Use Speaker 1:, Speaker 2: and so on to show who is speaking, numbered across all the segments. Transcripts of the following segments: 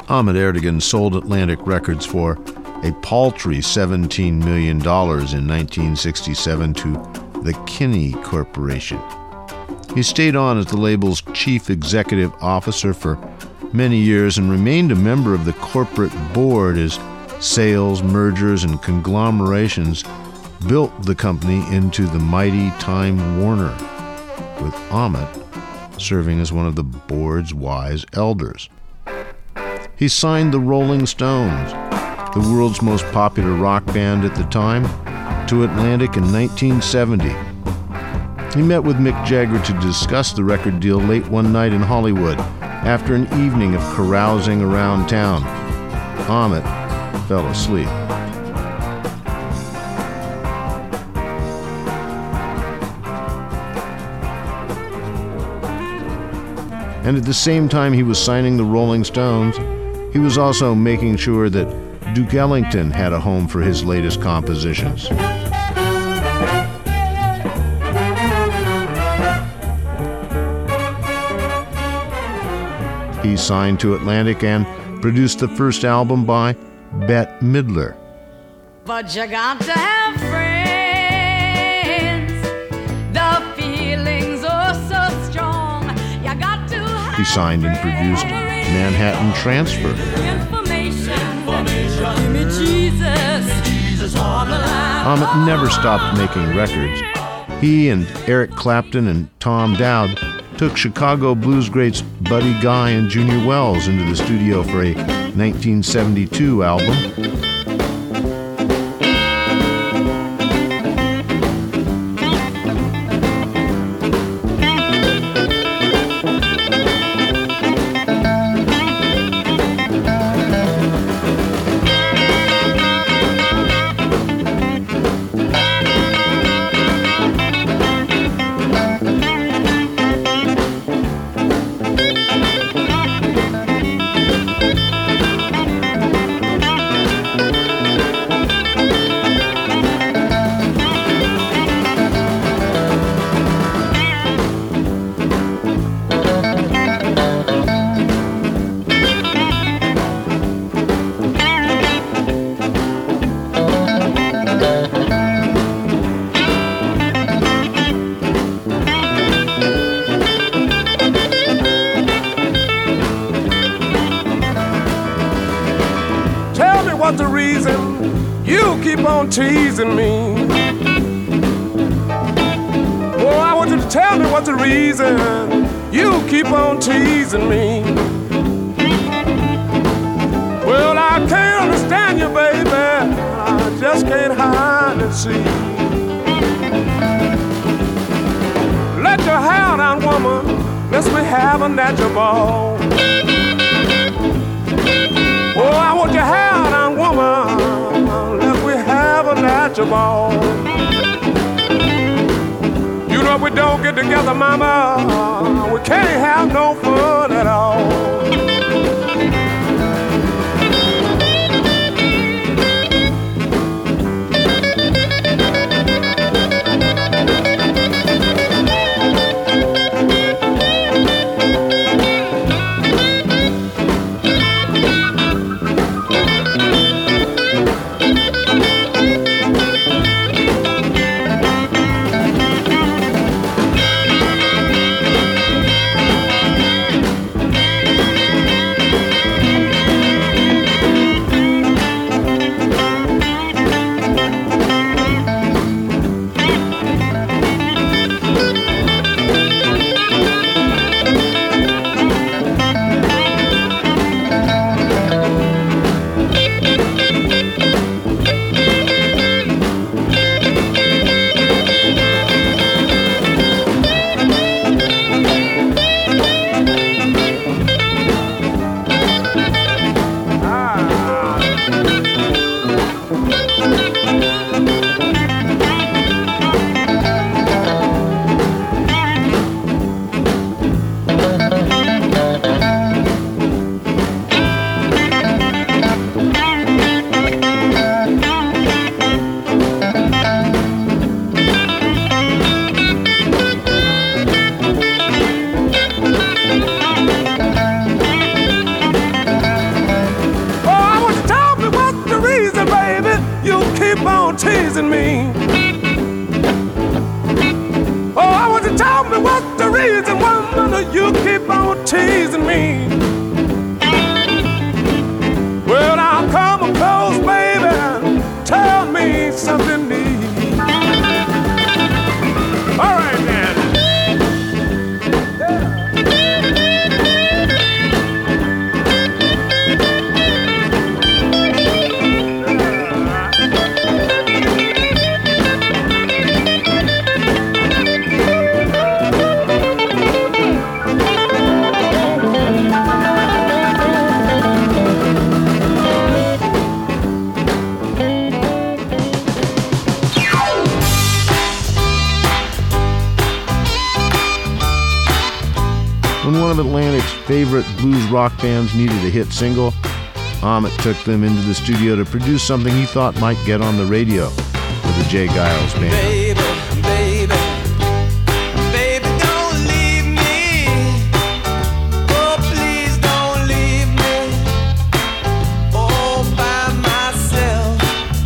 Speaker 1: Ahmet Ertegun sold Atlantic Records for a paltry $17 million in 1967 to the Kinney Corporation. He stayed on as the label's chief executive officer for many years and remained a member of the corporate board as sales, mergers, and conglomerations built the company into the mighty Time Warner, with Ahmet serving as one of the board's wise elders. He signed the Rolling Stones, the world's most popular rock band at the time, to Atlantic in 1970. He met with Mick Jagger to discuss the record deal late one night in Hollywood after an evening of carousing around town. Ahmet fell asleep. And at the same time he was signing the Rolling Stones, he was also making sure that Duke Ellington had a home for his latest compositions. He signed to Atlantic and produced the first album by Bette Midler.
Speaker 2: But you got to have friends. The feelings are so strong. You got to have.
Speaker 1: He signed and produced Manhattan Transfer. Ahmet never stopped making records. He and Eric Clapton and Tom Dowd took Chicago blues greats Buddy Guy and Junior Wells into the studio for a 1972 album.
Speaker 3: What's the reason you keep on teasing me? Oh, I want you to tell me what's the reason you keep on teasing me. Well, I can't understand you, baby. I just can't hide and see. Let your hair down, woman. Let's be having that your ball. Oh, I want your hair down, woman. Let me have a natural ball. You know if we don't get together, mama, we can't have no fun at all. pleasing me. Oh, I want you to tell me what's the reason, woman, you keep on teasing me. Well, now come close, baby, tell me something neat. All right, then.
Speaker 1: When one of Atlantic's favorite blues rock bands needed a hit single, Ahmet took them into the studio to produce something he thought might get on the radio with the Jay Giles Band.
Speaker 4: Baby, baby, baby, don't leave me. Oh, please don't leave me all by myself.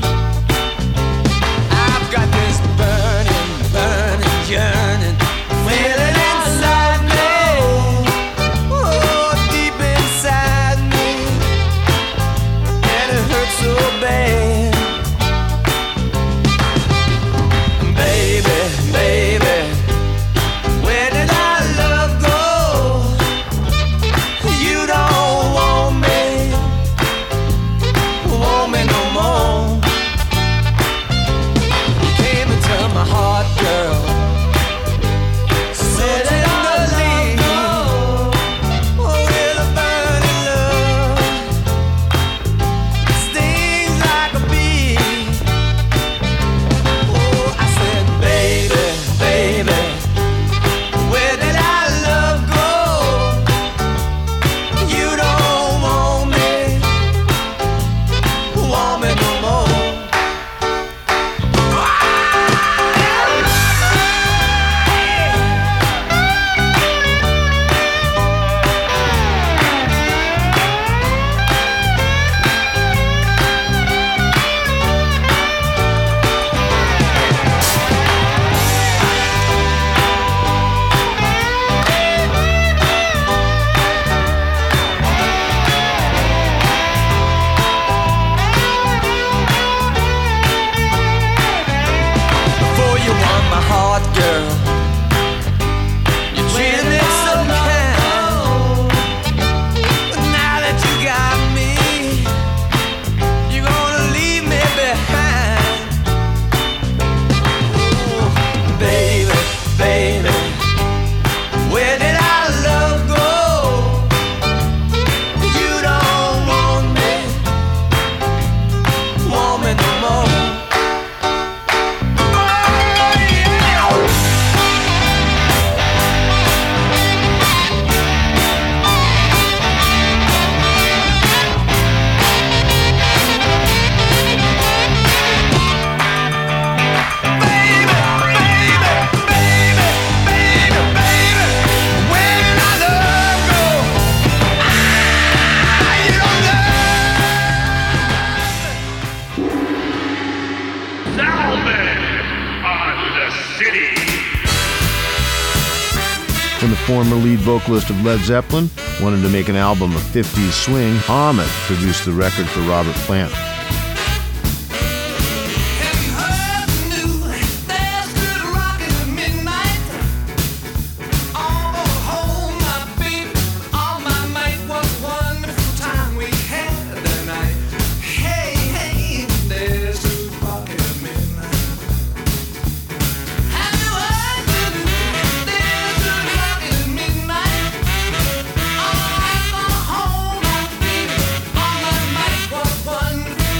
Speaker 4: I've got this burning, burning yearning, feeling inside me. Oh, deep inside me, and it hurts so bad. Baby, baby, where did our love go? You don't want me no more. You came into my heart, girl, sitting underneath, oh, with a burning love, stings like a bee. Oh, I said, baby, baby, where did our love go? You don't want me no more. Before you won my heart, girl, you treated me so kind. But now that you got me, you're gonna leave me behind. Ooh, baby, baby, where did our love go? You don't want me no more.
Speaker 1: When the former lead vocalist of Led Zeppelin wanted to make an album of 50s swing, Ahmet produced the record for Robert Plant.
Speaker 4: All my might was one.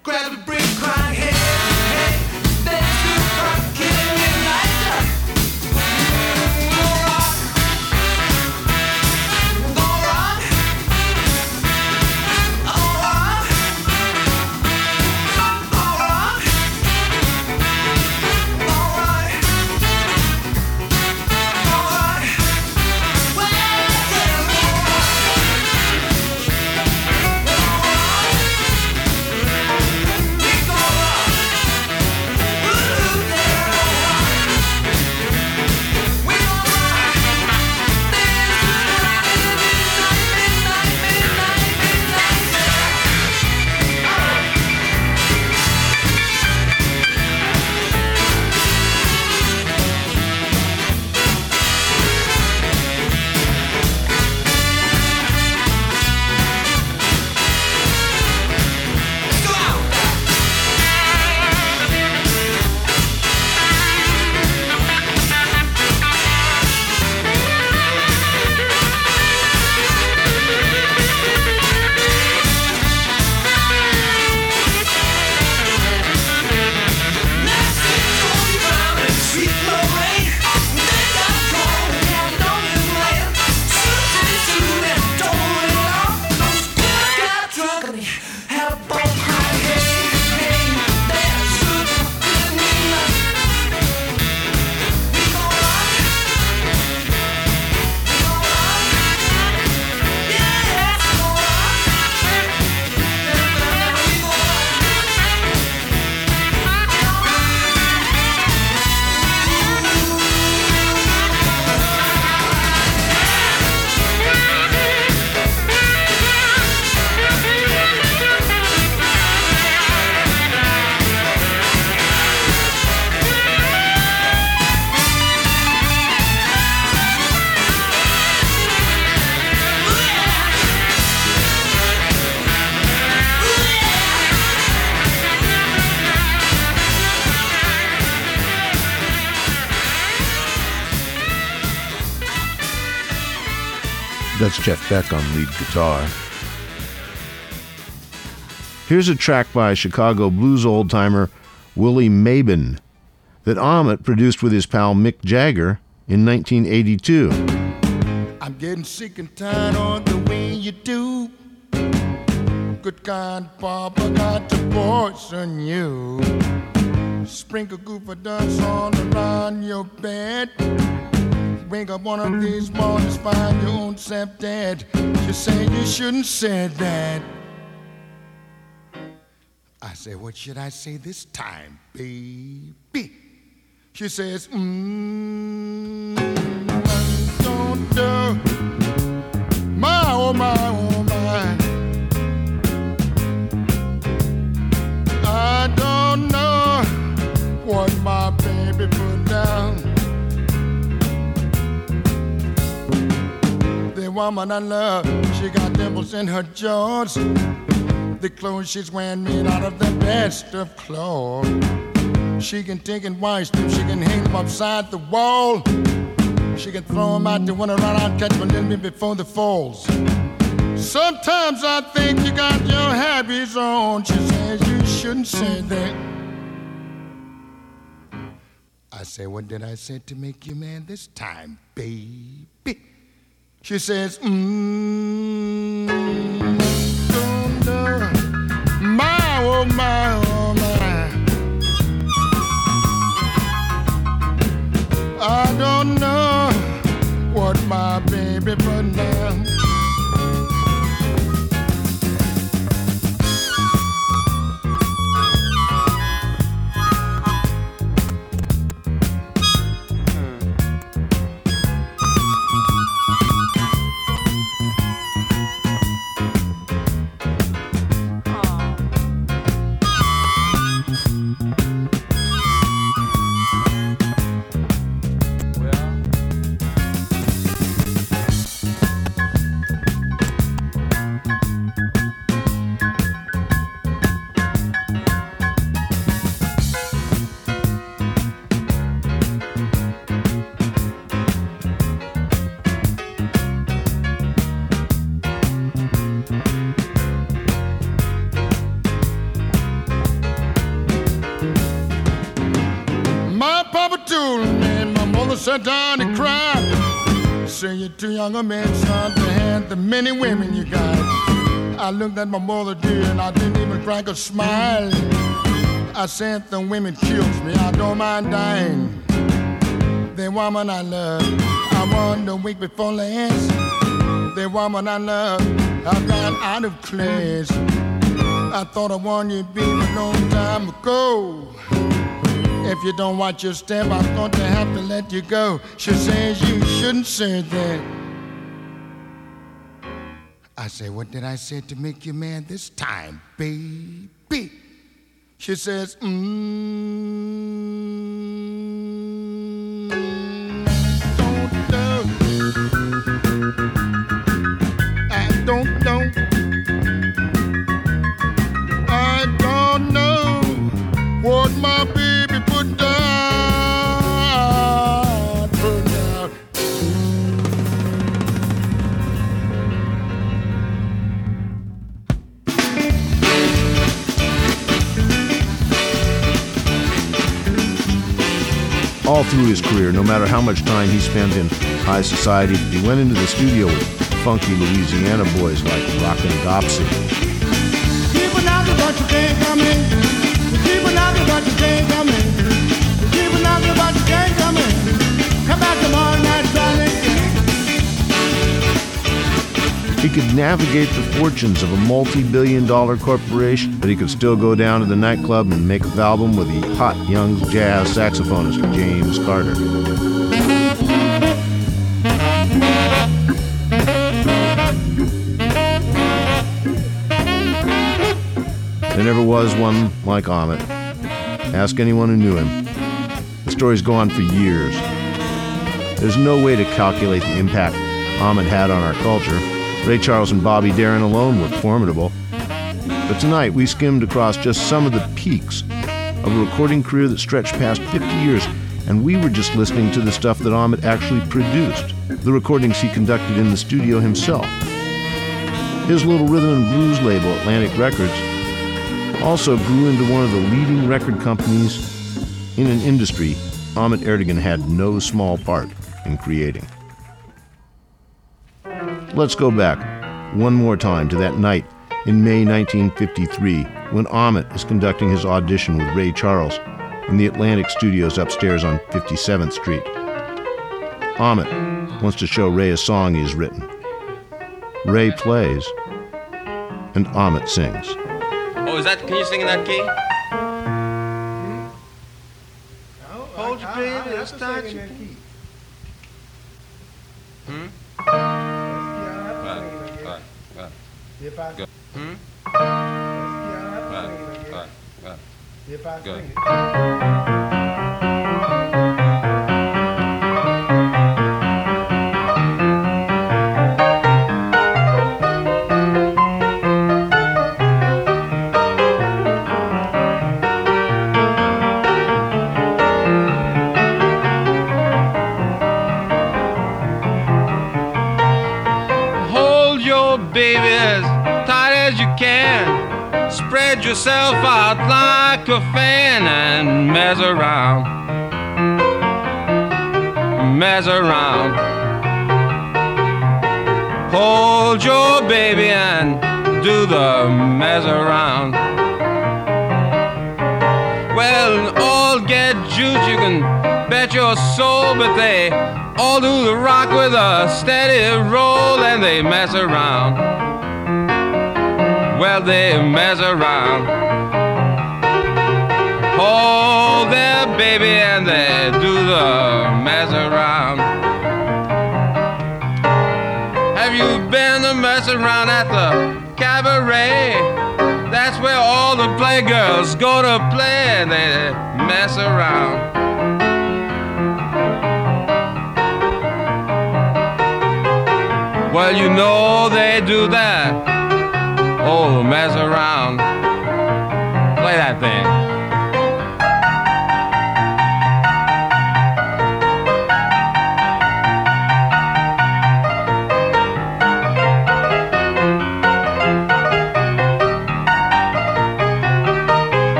Speaker 4: grab the brick, crying, hey, hey, there's the rock killing me like that. Go rock, go rock, all rock, all rock, all right, all right. Well, yeah, go rock, we go rock. Ooh, there, go rock. We go rock. There's the midnight, midnight, midnight, let's go out. Let's get Tony Brown and Sweet Lorraine. They got cold and counting on his land. Suit and Tony Law. Those guys got drunk and they had a ball crying, hey, hey, there's sugar in me now. We gon' rock. We gon' rock. Yeah, let's go rock. We gon'
Speaker 1: That's Jeff Beck on lead guitar. Here's a track by Chicago blues old-timer Willie Mabin that Ahmet produced with his pal Mick Jagger in 1982.
Speaker 5: I'm getting sick and tired of the way you do. Good God, Papa, got to poison you. Sprinkle goof of dust all around your bed. Wake up one of these mornings, find your own self dead. You say you shouldn't say that. I say, what should I say this time, baby? She says, I don't know. My, oh my, oh my. I don't know what my baby put down. The woman I love, she got dimples in her jaws. The clothes she's wearing made out of the best of cloth. She can take and wash them, she can hang them upside the wall. She can throw them out the window, run out, catch them a little bit before the falls. Sometimes I think you got your habits on. She says you shouldn't say that. I say, what did I say to make you mad this time, baby? She says, don't know. My, oh my, oh my. I don't know what my baby put down. sat down and cried. Say you're too young a man, son, to have the many women you got. I looked at my mother, dear, and I didn't even crack a smile. I said the women kills me, I don't mind dying. The woman I love, I won the week before last. The woman I love, I've gone out of class. I thought I won you, baby, a long time ago. If you don't watch your step, I'm going to have to let you go. She says you shouldn't say that. I say, what did I say to make you mad this time, baby? She says, I don't know. I don't know what my baby put down. Put down.
Speaker 1: All through his career, no matter how much time he spent in high society, he went into the studio with funky Louisiana boys like Rockin' Dopsy.
Speaker 5: Keep a knocking, but you can't come in. Keep a knocking, but you can't come in. Keep a knocking, but you can't come in. Come back tomorrow night, darling.
Speaker 1: He could navigate the fortunes of a multi-billion-dollar corporation, but he could still go down to the nightclub and make a album with the hot young jazz saxophonist James Carter. There never was one like Ahmet. Ask anyone who knew him. The stories go on for years. There's no way to calculate the impact Ahmet had on our culture. Ray Charles and Bobby Darin alone were formidable. But tonight we skimmed across just some of the peaks of a recording career that stretched past 50 years, and we were just listening to the stuff that Ahmet actually produced, the recordings he conducted in the studio himself. His little rhythm and blues label, Atlantic Records, also grew into one of the leading record companies in an industry Ahmet Ertegun had no small part in creating. Let's go back one more time to that night in May 1953 when Ahmet is conducting his audition with Ray Charles in the Atlantic Studios upstairs on 57th Street. Ahmet wants to show Ray a song he's written. Ray plays, and Ahmet sings.
Speaker 6: Oh, is that? Can you sing in that key?
Speaker 5: Hold your baby, let's start you. If I
Speaker 6: Go.
Speaker 5: If I
Speaker 6: Go.
Speaker 5: sing it.
Speaker 6: Hold your baby as tight as you can. Spread yourself out like a fan and mess around. Mess around. Hold your baby and do the mess around. Well, all get juice, you can bet your soul, but they all do the rock with a steady roll and they mess around. Well, they mess around. Hold their baby and they do the mess around. Have you been to mess around at the cabaret? That's where all the playgirls go to play and they mess around. Well, you know they do that. Oh, mess around. Play that thing.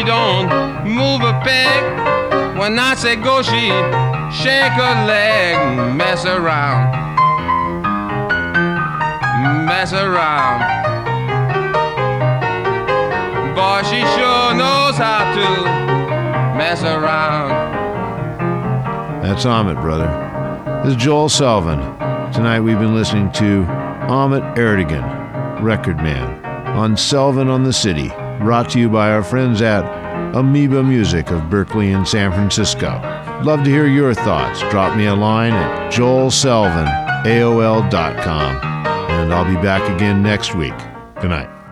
Speaker 6: don't move a peg. When I say go, she shake her leg. Mess around, mess around. Boy, she sure knows how to mess around.
Speaker 1: That's Ahmet, brother. This is Joel Selvin. Tonight we've been listening to Ahmet Ertegun, Record Man, on Selvin on the City, brought to you by our friends at Amoeba Music of Berkeley and San Francisco. Love to hear your thoughts. Drop me a line at joelselvin@aol.com, and I'll be back again next week. Good night.